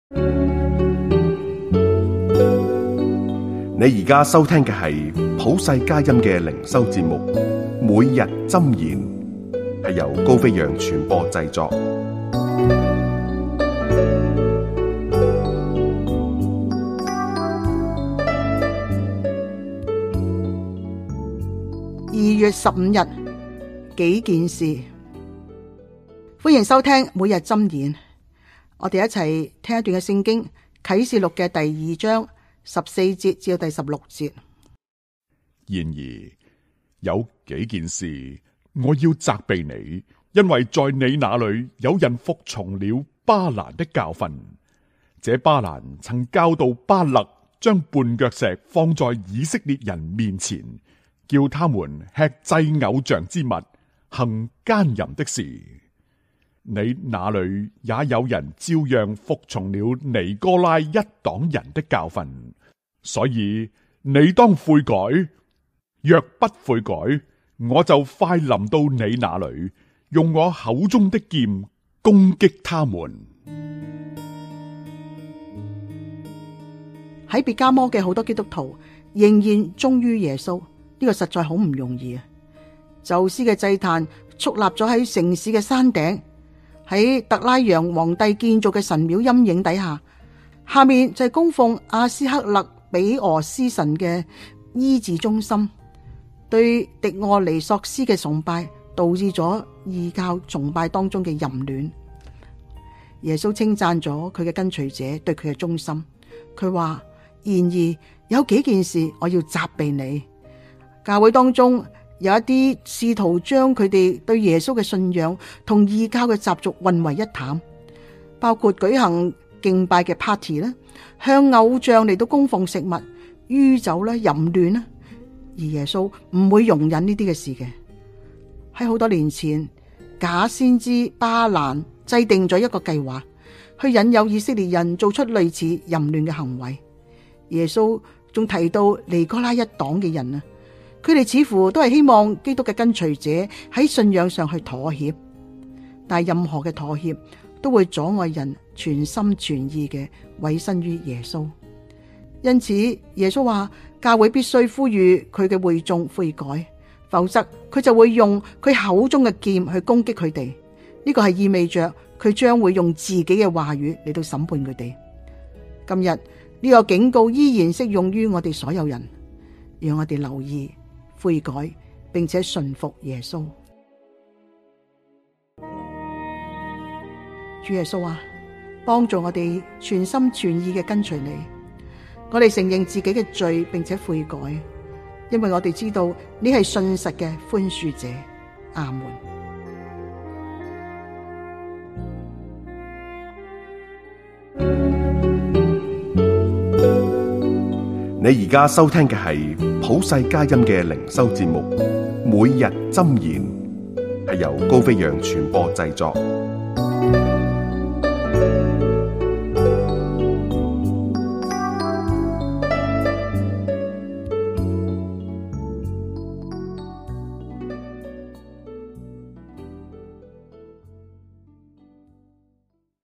你而家收聽嘅係普世佳音嘅靈修節目，每日箴言，係由高飛揚傳播製作。 2月15日，幾件事。歡迎收聽每日箴言。我哋一齊聽一段嘅聖經，啟示錄嘅第2章14節至到第16節。 然而有幾件事我要責備你，因為在你那裏有人服從了巴蘭的教訓。這巴蘭曾教導巴勒將絆腳石放在以色列人面前，叫他們吃祭偶像之物，行奸淫的事。你那裏也有人照樣服從了尼哥拉一黨人的教訓，所以你當悔改。若不悔改，我就快臨到你那裏，用我口中的劍攻擊他們。 喺別迦摩嘅好多基督徒仍然忠於耶穌，呢個實在好唔容易啊！宙斯嘅祭壇矗立咗喺城市嘅山頂，喺特拉揚皇帝建造嘅神廟陰影底下，下面就係供奉阿斯克勒比俄斯神嘅醫治中心。對狄俄尼索斯嘅崇拜導致咗異教崇拜當中嘅淫亂。耶穌稱讚咗佢嘅跟隨者對佢嘅忠心，佢話：然而有幾件事我要責備你。教會當中有一啲試圖將佢哋對耶穌嘅信仰同異教嘅習俗混為一談，包括舉行敬拜嘅 party 啦，向偶像嚟到供奉食物、酗酒啦、淫亂啦。而耶穌唔會容忍呢啲嘅事嘅。喺好多年前，假先知巴蘭制定咗一個計劃，去引誘以色列人做出類似淫亂嘅行為。耶穌仲提到尼哥拉一黨嘅人啊，佢哋似乎都係希望基督嘅跟隨者喺信仰上去妥協，但係任何嘅妥協都會阻礙人全心全意嘅委身於耶穌。因此耶穌話，教會必須呼籲佢嘅會眾悔改，否則佢就會用佢口中嘅劍去攻擊佢哋。呢個係意味着佢將會用自己嘅話語嚟到審判佢哋。今日呢個警告依然適用於我哋所有人，讓我哋留意悔改，並且順服耶穌。主耶穌啊，幫助我哋全心全意嘅跟隨你。我哋承認自己嘅罪，並且悔改，因為我哋知道你係信實嘅寬恕者。阿門。 你而家收聽嘅係普世佳音嘅靈修節目，每日箴言，係由高飛揚傳播製作。